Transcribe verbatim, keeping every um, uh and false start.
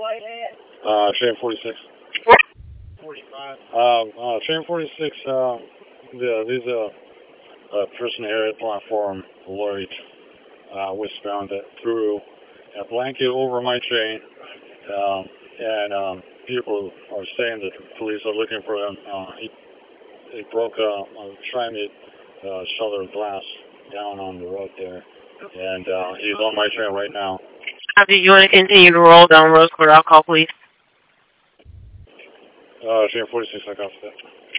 Uh, train forty-six. forty-five. Um, uh, train forty-six, uh, the, there's a, a person here at platform alert, uh, westbound that threw a blanket over my train, um, and, um, people are saying that the police are looking for him. Uh, he, he broke, uh, uh, trying to, uh, shutter glass down on the road there, and, uh, he's on my train right now. After you want to continue to roll down Rose Court, I'll call police. Uh, train forty-six, I got that.